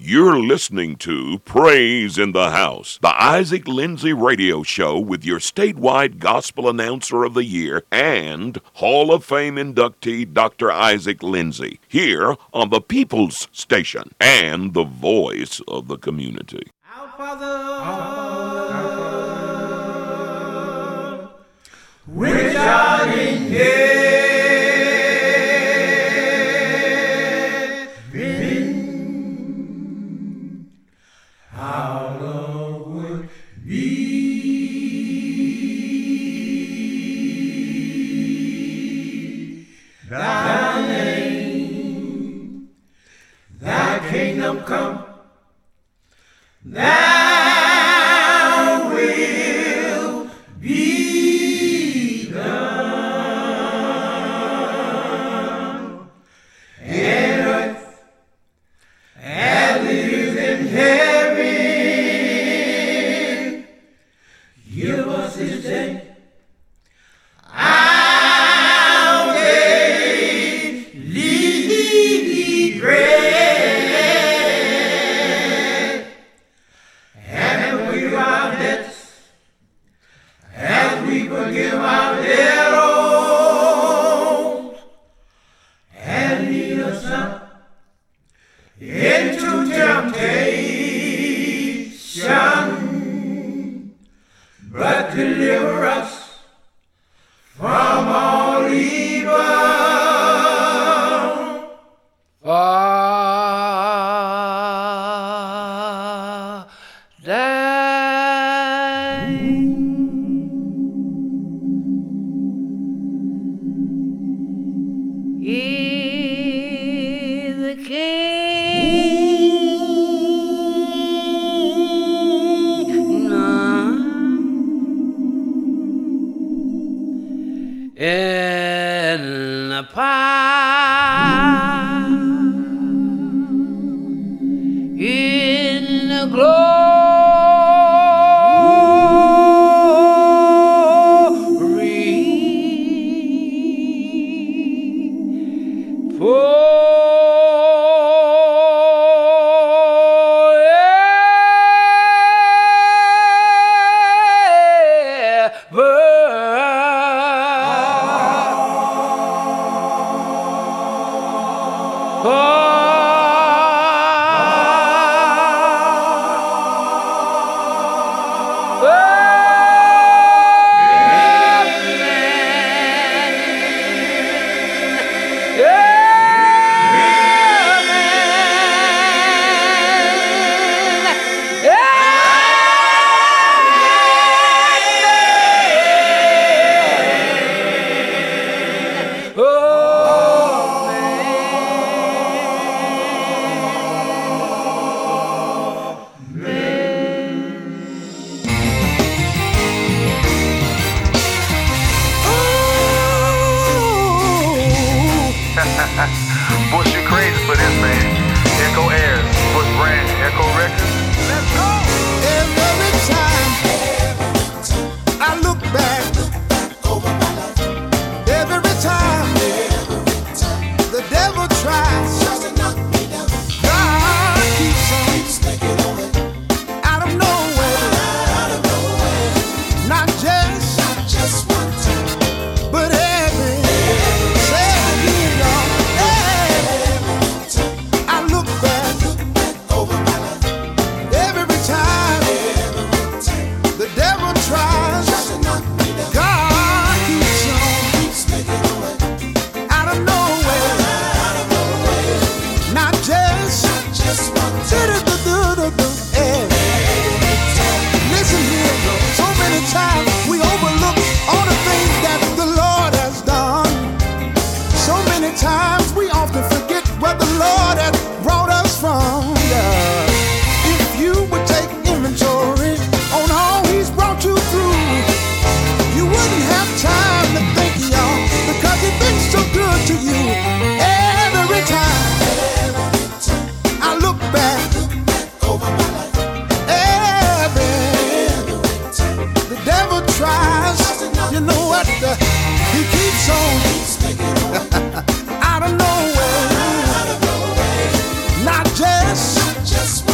You're listening to Praise in the House, the Isaac Lindsay Radio Show with your statewide Gospel Announcer of the Year and Hall of Fame inductee Dr. Isaac Lindsay, here on the People's Station and the voice of the community. Our Father, which art in heaven, hallowed be thy name, thy kingdom come, thy will be done in earth as it is in heaven. Give us this day our daily bread, and forgive our debts as we forgive our debtors, and lead us not into temptation, but deliver us from all evil. Is the kingdom and the power in the Bush, you crazy for this, man. Echo Airs, Bush Brand, Echo Records. Let's go! Every time I look back over my life, every time the devil tries to knock me down, God keeps on making a way out of nowhere, not just one time, but every I look back over my life. Every time the devil tries, God keeps making a way out of nowhere. Not just one time. Listen here, so many times we overlook all the things that the Lord has done. So many times we often forget where the Lord has brought us from. Yeah. If you would take inventory on all He's brought you through, you wouldn't have time to think, y'all, because He's been so good to you. Every time I look back over my life, the devil tries, you know what? He keeps on out of nowhere. Not just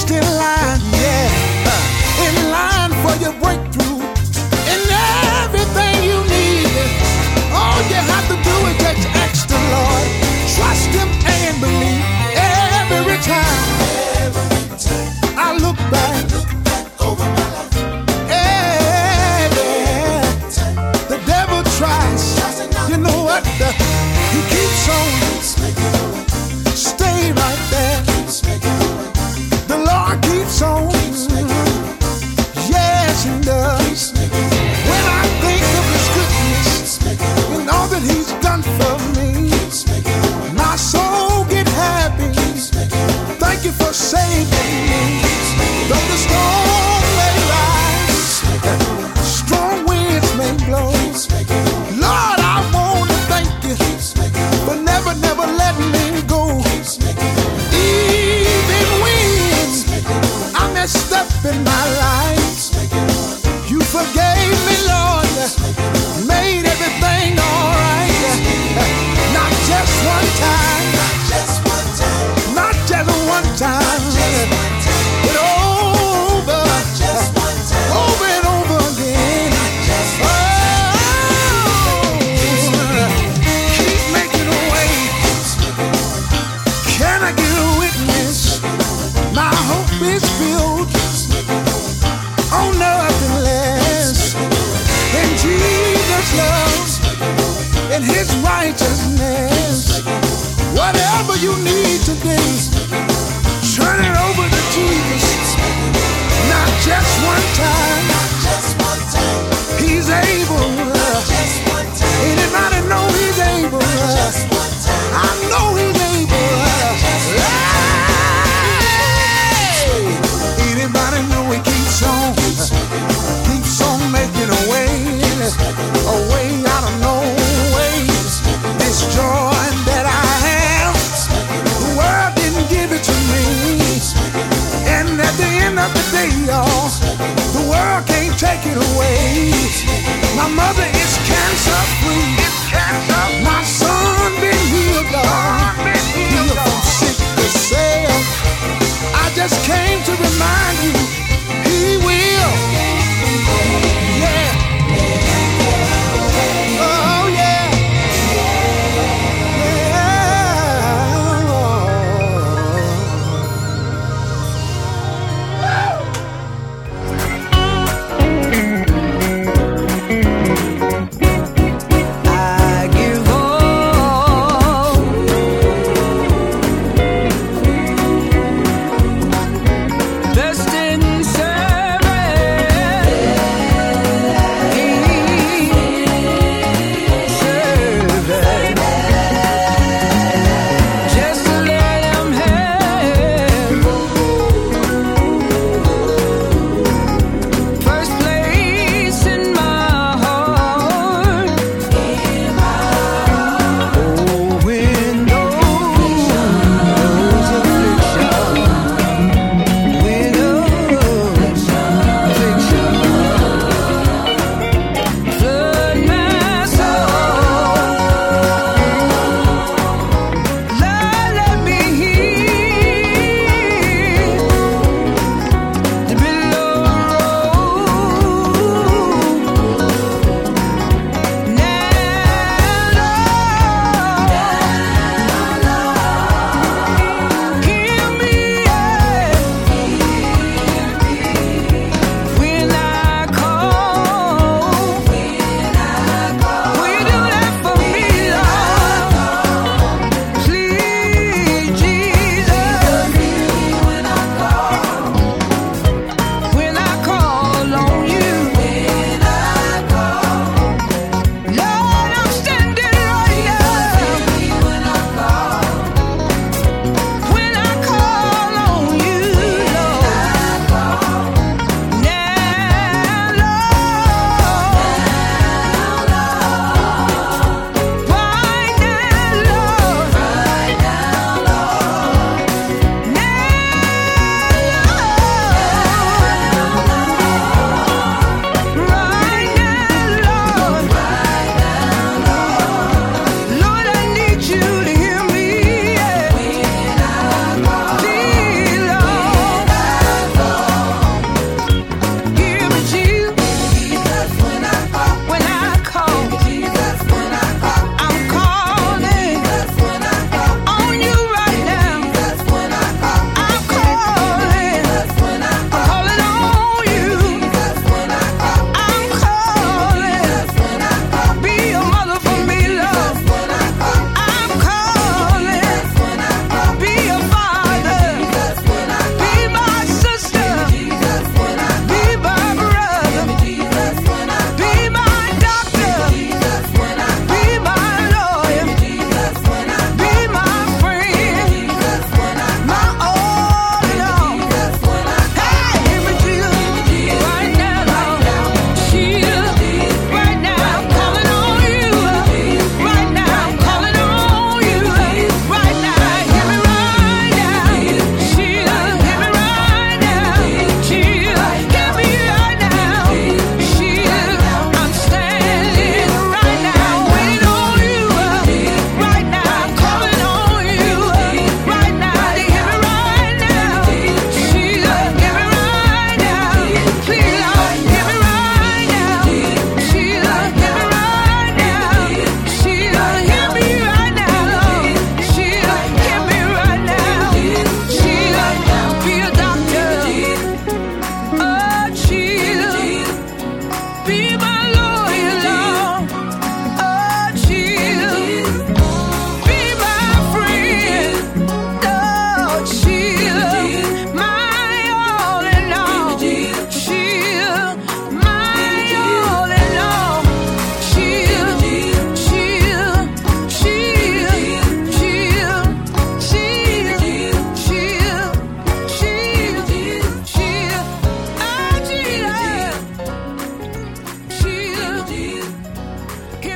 next in line, yeah, in line for your breakthrough and everything you need. All you have to do is just ask the Lord, trust Him and believe. Every time I look back over my life, yeah, the devil tries, you know what? He keeps on, stay right there. The Lord keeps on, yes He does. When I think of His goodness and all that He's done for me, my soul get happy. Thank you for saving me. Though the storm may rise, strong winds may blow, Lord, I want to thank you for never, never letting me go. Even when I messed up in my life, you forgave me, Lord, made everything alright. Not just one time, not just one time, but over and over again. Oh, keep making a way. Can I get a witness? My hope is built on nothing less than Jesus' love and His righteousness. Whatever you need today, turn it over to Jesus. Not just one time, He's able. Anybody know He's able? I know He's able. Hey! Anybody know He keeps on making a way out of no way. This joy that I have, the world didn't give it to me. And at the end of the day, y'all, the world can't take it away. My mother is cancer free. My son been healed, God. Healed from sickness. I just came to remind you, He will. Yeah. Oh yeah. I give all. Bless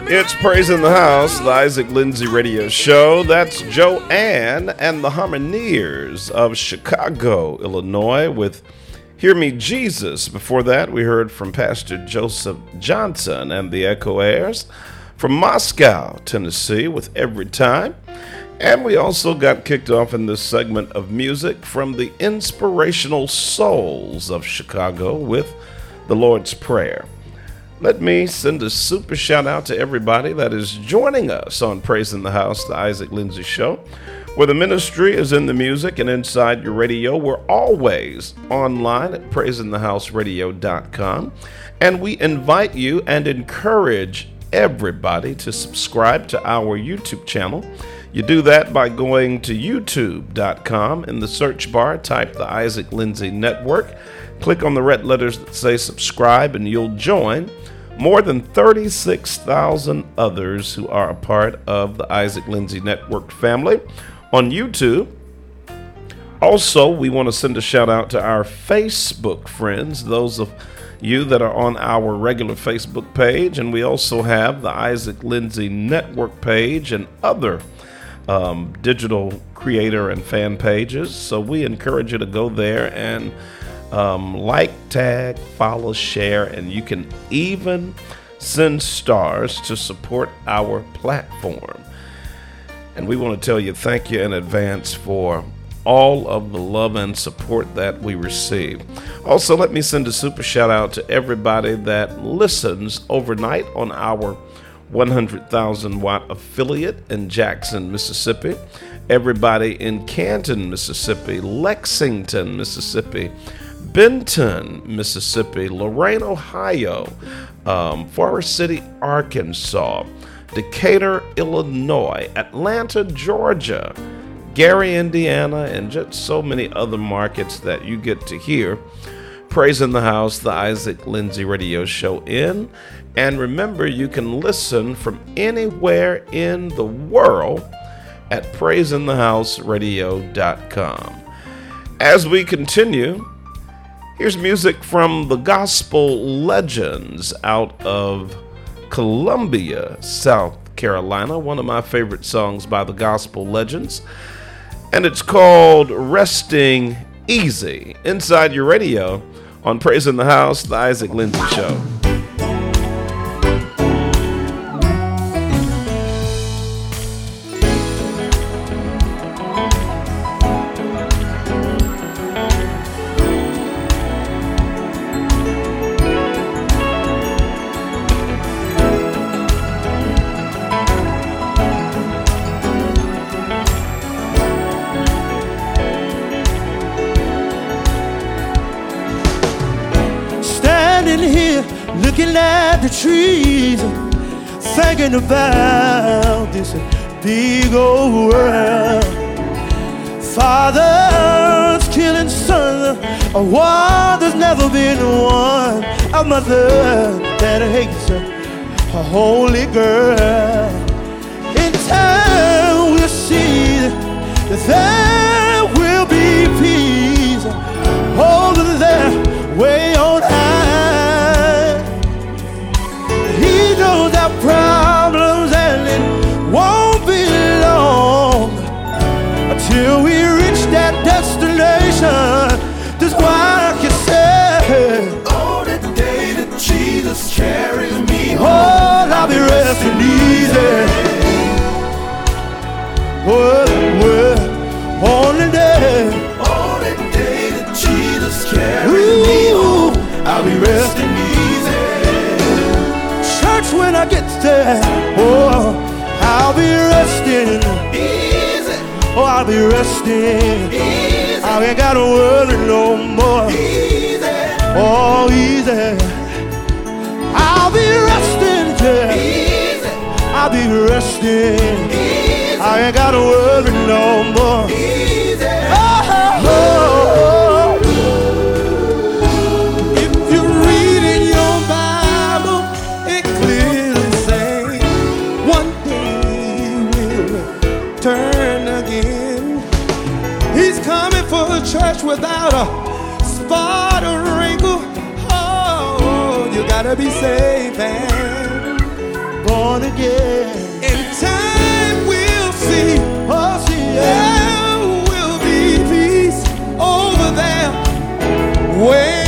It's Praise in the House, the Isaac Lindsay Radio Show. That's Joanne and the Harmoniers of Chicago, Illinois, with Hear Me Jesus. Before that, we heard from Pastor Joseph Johnson and the Echo Airs from Moscow, Tennessee, with Every Time. And we also got kicked off in this segment of music from the Inspirational Souls of Chicago with the Lord's Prayer. Let me send a super shout out to everybody that is joining us on Praise in the House, the Isaac Lindsay Show, where the ministry is in the music and inside your radio. We're always online at praiseinthehouseradio.com, and we invite you and encourage everybody to subscribe to our YouTube channel. You do that by going to youtube.com. In the search bar, type the Isaac Lindsay Network. Click on the red letters that say subscribe, and you'll join more than 36,000 others who are a part of the Isaac Lindsay Network family on YouTube. Also, we want to send a shout out to our Facebook friends, those of you that are on our regular Facebook page, and we also have the Isaac Lindsay Network page and other digital creator and fan pages. So we encourage you to go there and like, tag, follow, share, and you can even send stars to support our platform. And we want to tell you thank you in advance for all of the love and support that we receive. Also, let me send a super shout out to everybody that listens overnight on our 100,000 watt affiliate in Jackson, Mississippi. Everybody in Canton, Mississippi, Lexington, Mississippi, Benton, Mississippi, Lorain, Ohio, Forest City, Arkansas, Decatur, Illinois, Atlanta, Georgia, Gary, Indiana, and just so many other markets that you get to hear Praise in the House, the Isaac Lindsay Radio Show in. And remember, you can listen from anywhere in the world at praiseinthehouseradio.com. As we continue, here's music from the Gospel Legends out of Columbia, South Carolina, one of my favorite songs by the Gospel Legends, and it's called Resting Easy, inside your radio on Praise in the House, the Isaac Lindsay Show. Looking at the trees, thinking about this big old world. Fathers killing sons, a war there's never been one. A mother that hates a holy girl. In time we'll see that there will be peace over there, way on high. Knows our problems, and it won't be long until we reach that destination. That's why I can say, oh, the day that Jesus carries me home, oh, I'll be resting easy. On the day that Jesus carries me home, I'll be resting easy. When I get there, oh, I'll be resting easy. Oh, I'll be resting easy. I ain't gotta worry no more. Easy. Oh, easy. I'll be resting, yeah. Easy. I'll be resting easy. I ain't gotta worry no more. Easy. Oh, oh, oh. Church without a spot or wrinkle. Oh, you gotta be saved and born born again. In time we'll see. Oh, see, yeah. There will be peace over there. Way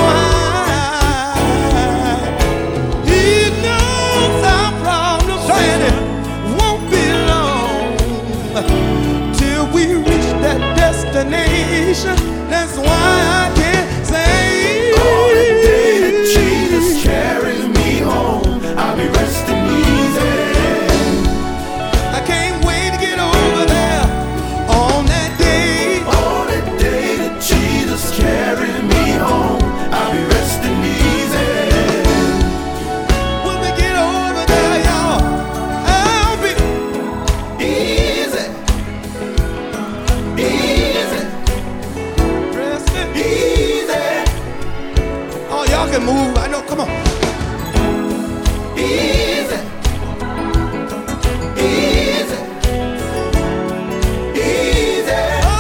high. He knows our problems and it won't be long till we reach that destination. That's why I can't say. On the day that Jesus carries me home, I'll be resting easy. I can't wait to get over there on that day. On the day that Jesus carries me home, I'll be resting easy. When we get over there, y'all, I'll be Easy, easy, resting. easy, Oh, y'all can move. I know. Come on. easy, easy, easy.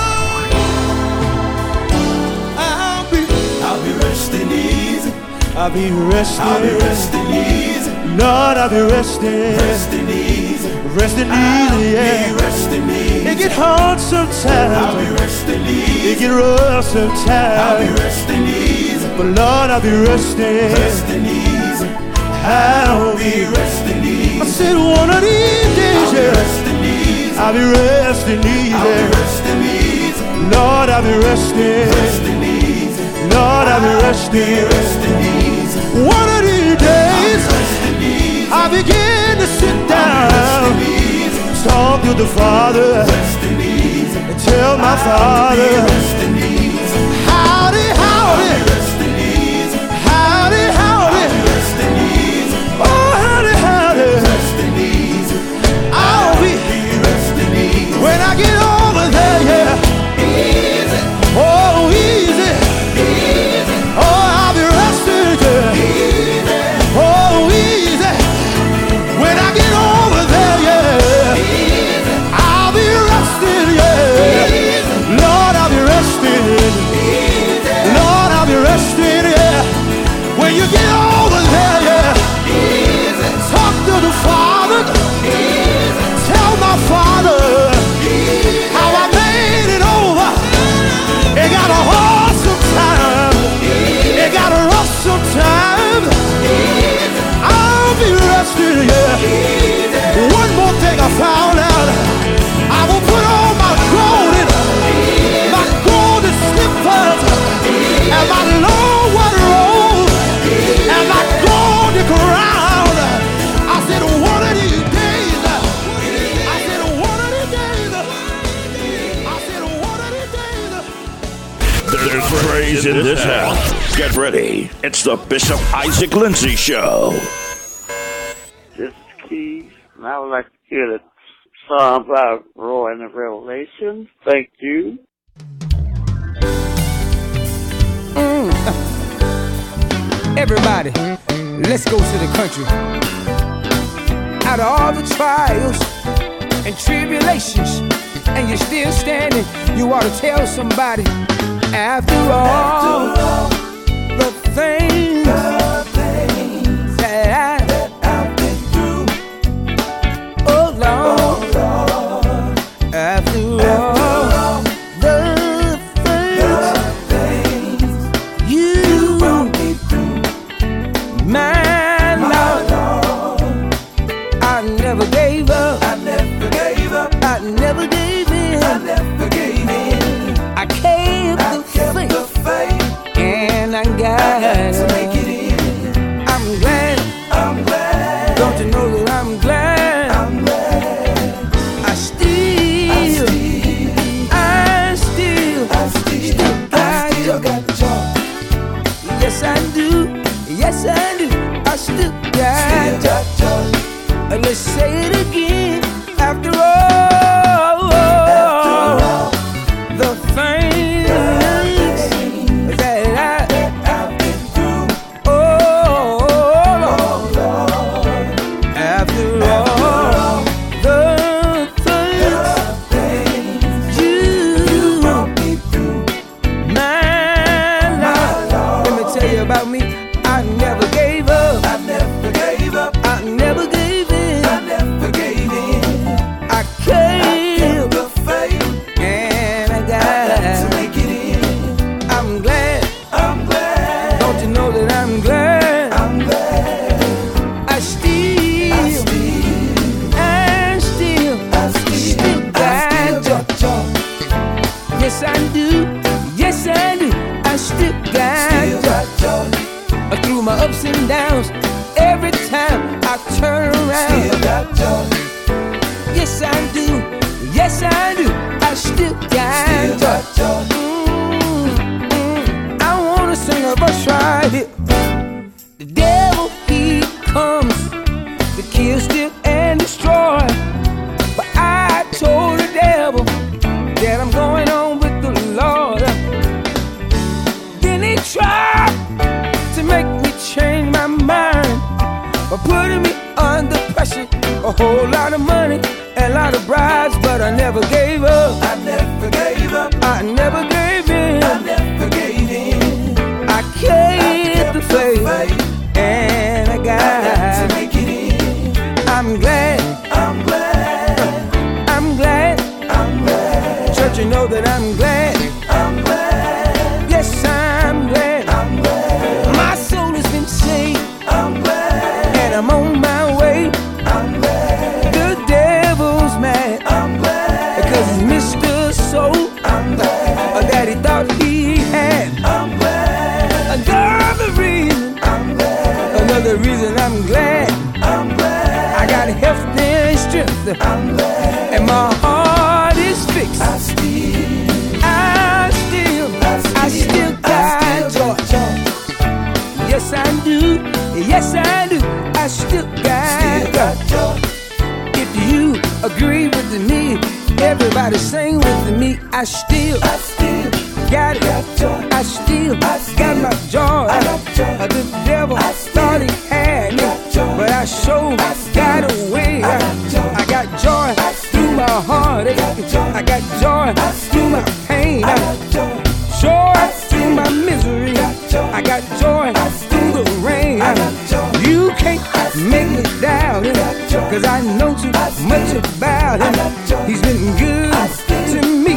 I'll be resting easy. I'll be resting. I'll be resting easy. Lord, I'll be resting. Resting easy. Resting I'll easy, be yeah. resting easy. It get hard I'll be sometimes. resting It easy. get rough I'll be sometimes. resting easy. But Lord, I'll be resting. Resting easy. I'll Be be. resting easy. I said one of these I'll days, be yeah. resting easy. I'll be resting I'll be easy. resting easy. Lord, I'll be resting. Resting easy. Lord, I'll be Be resting. resting easy. One of these days, Resting easy. I begin to sit down, Resting easy. talk to the Father, Resting easy. and tell my Father, Resting easy. howdy, howdy, Resting easy. howdy, howdy, Resting easy. oh, howdy, howdy. Resting easy. I'll be, Resting easy. when I get over there, yeah, Easy. oh, easy, oh, I'll be resting, yeah, oh, easy, when I get over there, yeah, I'll be resting, yeah, Lord, I'll be resting, Lord, I'll be resting, yeah, when you get over there, yeah, talk to the Father, tell my Father how I made it over. It got a hard sometimes, it got a rough sometimes. I'll be resting, yeah. One more thing I found out, I will put on my golden slippers, and my long white robe, and my golden crown. I said one of these days, I said one of these days, I said one of these days. There's praise in this house. Get ready. It's the Bishop Isaac Lindsey Show. This is Keith, and I would like to hear the song about Roy and the Revelation. Thank you. Everybody, let's go to the country. Out of all the trials and tribulations, and you're still standing, you ought to tell somebody. After all, the things that I've been through, oh Lord, after all, the things you brought me through, my Lord, I never gave up, I never gave in, I kept the faith, and I got to make it in. I'm glad. Don't you know that I'm glad? I still got joy. Yes, I do. I still got joy. And let's say it again. After all, the things that I've been through, oh Lord, after all, the things you brought me through, my Lord. Let me tell you about me. I never gave up. I never gave in. my ups and downs. Every time I turn around, still got joy. Yes I do, yes I do. I still got joy. I wanna sing a verse right here. The devil he comes to kill, steal, and destroy. But I told the devil that I'm going on with the Lord. Then he tried to make me change my mind by putting me under pressure. A whole lot of money and a lot of bribes, but I never gave up. I never gave up. I never gave in. I never gave in. I kept the faith, and I got to make it in. I'm glad. I'm glad. I'm glad. I'm glad. Church, you know that I'm glad. I'm glad. Yes, I'm glad. I'm glad. My soul has been saved. I'm glad. And I'm on my way. I'm glad. The devil's mad. I'm glad. Because he's missed the soul. I'm glad. That he thought he had. I'm glad. Another reason. I'm glad. Another reason I'm glad. I'm glad. I got health and strength. I'm glad. And my heart is fixed. I still got joy. Yes I do. Yes I do. I still got joy. If you agree with me, everybody sing with me. I still got it. I still got my joy. The devil thought he had me, but I sure got away. I got joy through my heartache. I got joy through my pain. Joy through my misery. I got joy through the rain. You can't make me doubt him, cause I know too much about him. He's been good to me,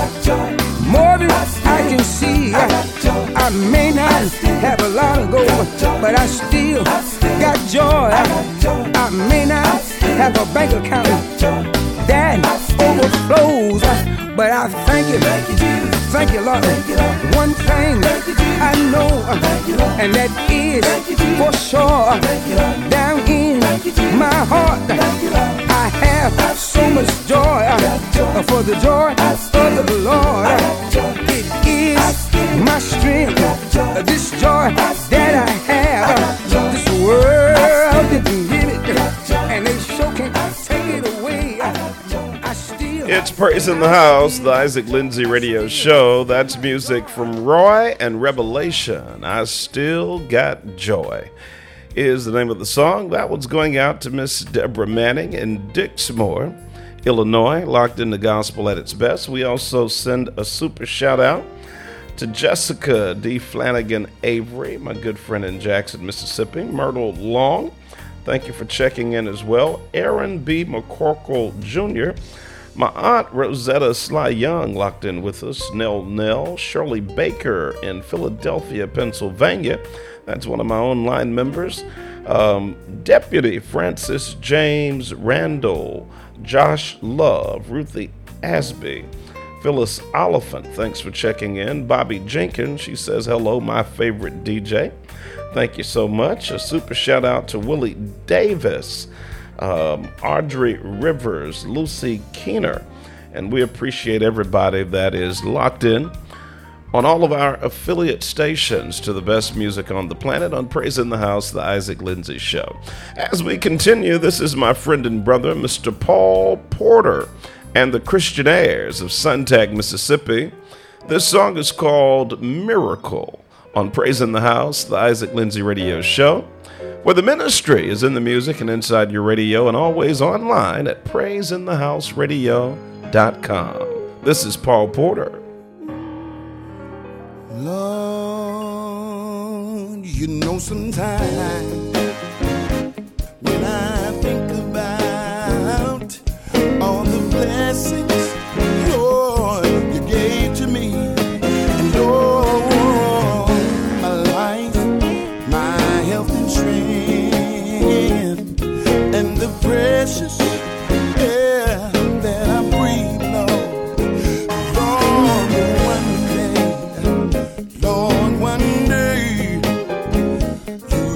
more than I can see. I may not have a lot of gold, but I still got joy. I may not have a bank account that overflows, but I thank you, thank you, Lord. One thing I know, and that is for sure, down in my heart, I have so much joy, for the joy of the Lord. It is my strength, this joy that I have. This world didn't give it, and they sure can't take it away. I still. It's Praise in the House, the Isaac Lindsay Radio Show. That's music from Roy and Revelation. I Still Got Joy is the name of the song. That one's going out to Miss Deborah Manning in Dixmoor, Illinois, locked in the gospel at its best. We also send a super shout out to Jessica D. Flanagan Avery, my good friend in Jackson, Mississippi. Myrtle Long, thank you for checking in as well. Aaron B. McCorkle Jr., my aunt Rosetta Sly Young locked in with us. Nell, Shirley Baker in Philadelphia, Pennsylvania. That's one of my own line members. Deputy Francis James Randall, Josh Love, Ruthie Asby, Phyllis Oliphant, thanks for checking in. Bobby Jenkins, she says, hello, my favorite DJ. Thank you so much. A super shout out to Willie Davis, Audrey Rivers, Lucy Keener, and we appreciate everybody that is locked in on all of our affiliate stations to the best music on the planet on Praise in the House, the Isaac Lindsay Show. As we continue, this is my friend and brother, Mr. Paul Porter, and the Christianaires of Suntag, Mississippi. This song is called Miracle on Praise in the House, the Isaac Lindsay Radio Show, where the ministry is in the music and inside your radio and always online at praiseinthehouseradio.com. This is Paul Porter. Lord, you know sometimes when I think about all the blessings, Lord, you gave to me, and Lord, my life, my health and strength, and the precious air that I breathe, Lord. Lord, one day, you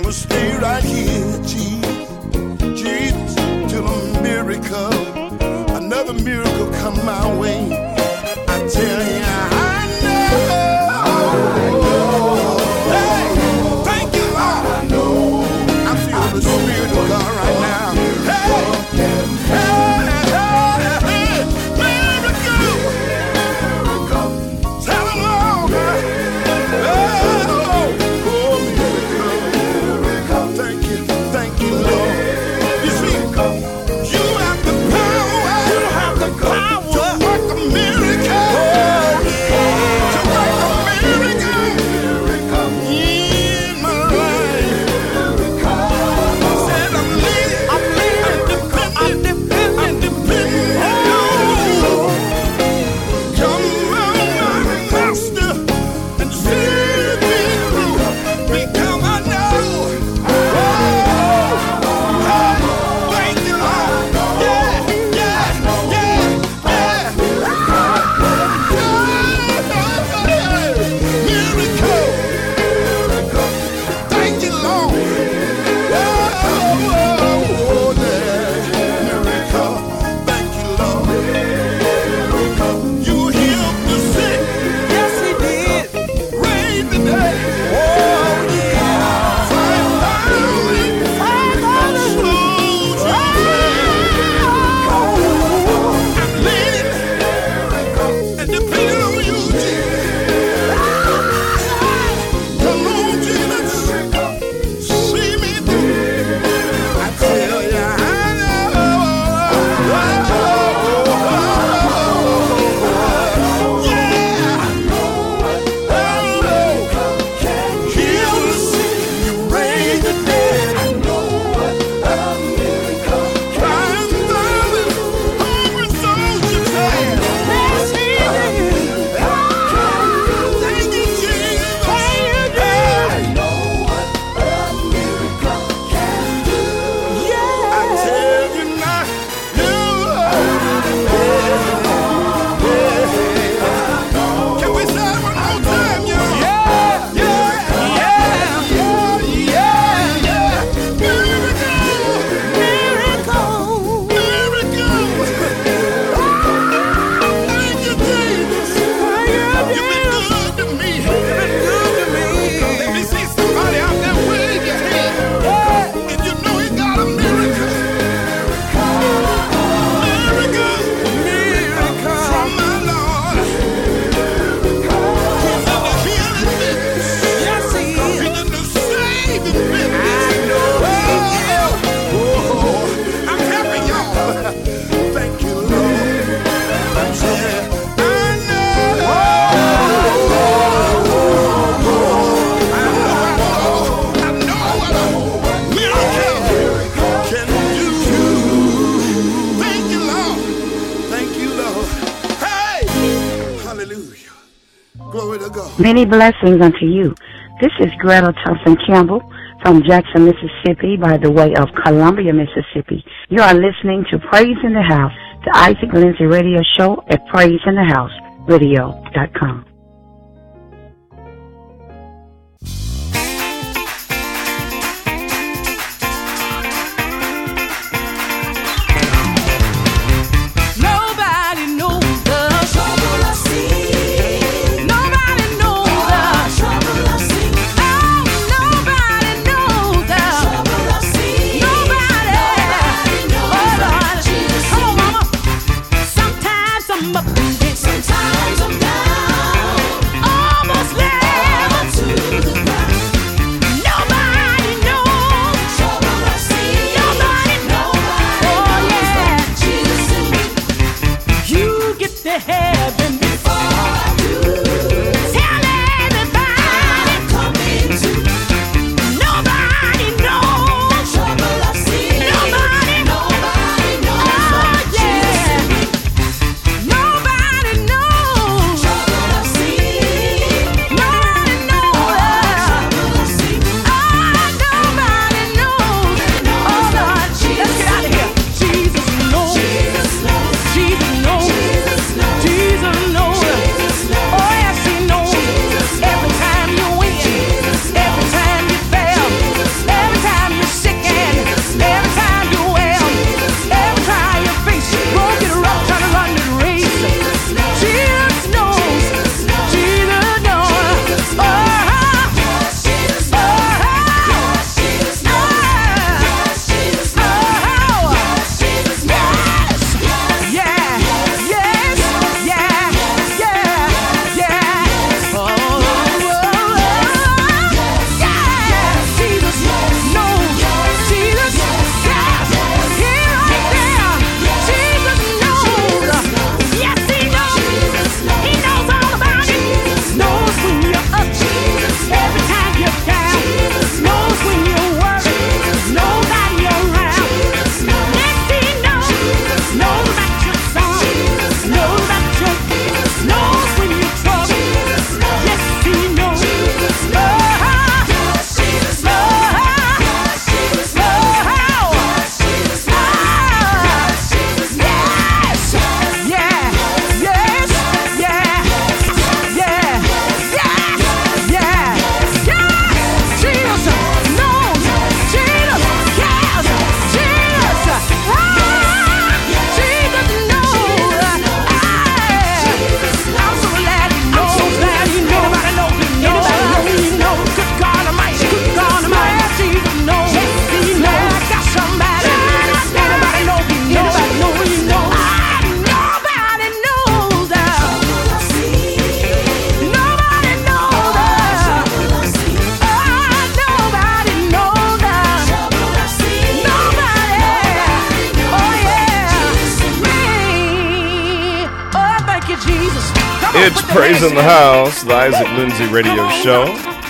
to stay right here, Jesus, Jesus, till a miracle, another miracle come my way. I tell you, I know. Hey, thank you, Lord. I know. I feel the Spirit of God right now. Hey, hey, miracle. Tell him, Lord. Thank you, Lord. You see, you have the power to work a miracle. To work a miracle in my life. Said I'm dependent on you. Come on, my master, and see me through. Because I know. Many blessings unto you. This is Greta Thompson Campbell from Jackson, Mississippi, by the way of Columbia, Mississippi. You are listening to Praise in the House, the Isaac Lindsay Radio Show at praiseinthehouseradio.com. Sometimes I'm down. It's Praise in the House, the Isaac Lindsay Radio Show.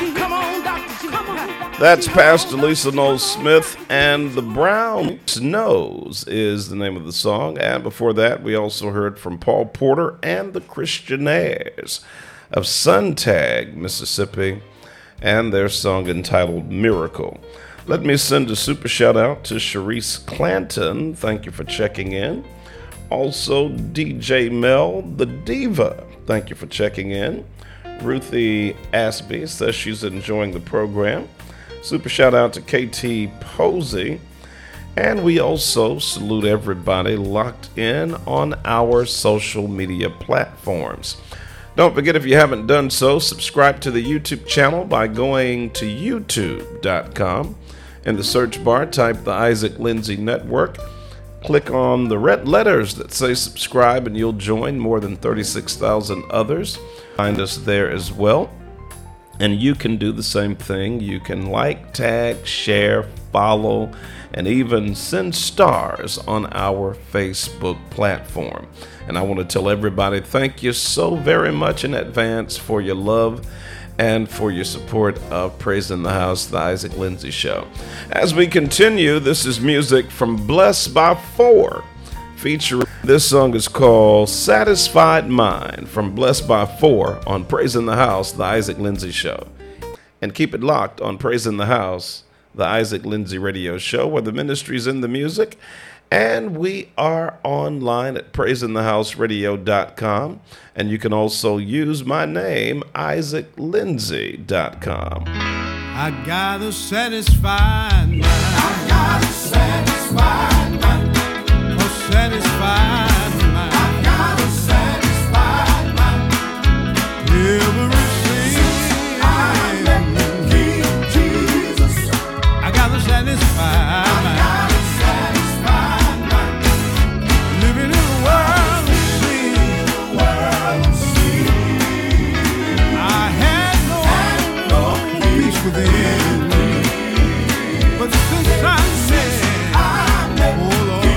That's Pastor Lisa Knowles Smith, and The Brown Nose is the name of the song. And before that, we also heard from Paul Porter and the Christianaires of Suntag, Mississippi, and their song entitled Miracle. Let me send a super shout out to Sharice Clanton. Thank you for checking in. Also, DJ Mel, the Diva. Thank you for checking in. Ruthie Aspie says she's enjoying the program. Super shout out to KT Posey. And we also salute everybody locked in on our social media platforms. Don't forget, if you haven't done so, subscribe to the YouTube channel by going to youtube.com. In the search bar, type the Isaac Lindsay Network. Click on the red letters that say subscribe and you'll join more than 36,000 others. Find us there as well. And you can do the same thing. You can like, tag, share, follow, and even send stars on our Facebook platform. And I want to tell everybody thank you so very much in advance for your love and for your support of Praise in the House, the Isaac Lindsay Show. As we continue, this is music from Blessed by Four, featuring, this song is called Satisfied Mind, from Blessed by Four on Praise in the House, the Isaac Lindsay Show. And keep it locked on Praise in the House, the Isaac Lindsay Radio Show, where the ministry's in the music. And we are online at praiseinthehouseradio.com. And you can also use my name, isaaclindsay.com. I got a satisfied mind. I got a satisfied mind. A satisfied mind. I got a satisfied mind. Everything I'm in King Jesus. I got a satisfied mind. Within me. But since I'm dead, oh Lord,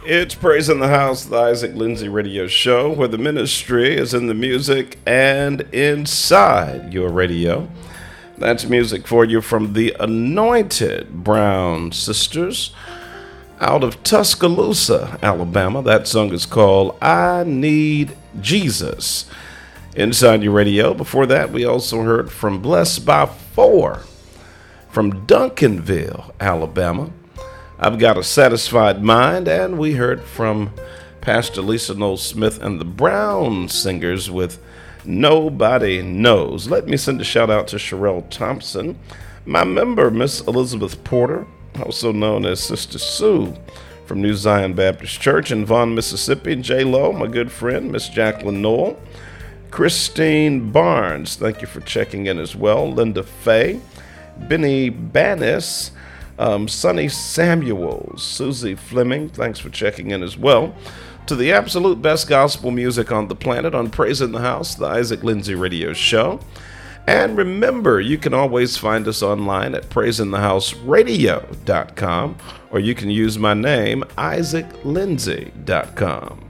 It's Praise in the House, the Isaac Lindsay Radio Show, where the ministry is in the music and inside your radio. That's music for you from the Anointed Brown Sisters out of Tuscaloosa, Alabama. That song is called I Need Jesus. Inside your radio. Before that, we also heard from Blessed by Four from Duncanville, Alabama. I've Got a Satisfied Mind, and we heard from Pastor Lisa Noel Smith and the Brown Singers with Nobody Knows. Let me send a shout out to Sherelle Thompson, my member, Miss Elizabeth Porter, also known as Sister Sue from New Zion Baptist Church in Vaughn, Mississippi, J. Lo, my good friend, Miss Jacqueline Noel, Christine Barnes, thank you for checking in as well, Linda Fay, Benny Bannis, Sonny Samuels, Susie Fleming, thanks for checking in as well. To the absolute best gospel music on the planet on Praise in the House, the Isaac Lindsay Radio Show. And remember, you can always find us online at praiseinthehouseradio.com, or you can use my name, isaaclindsay.com.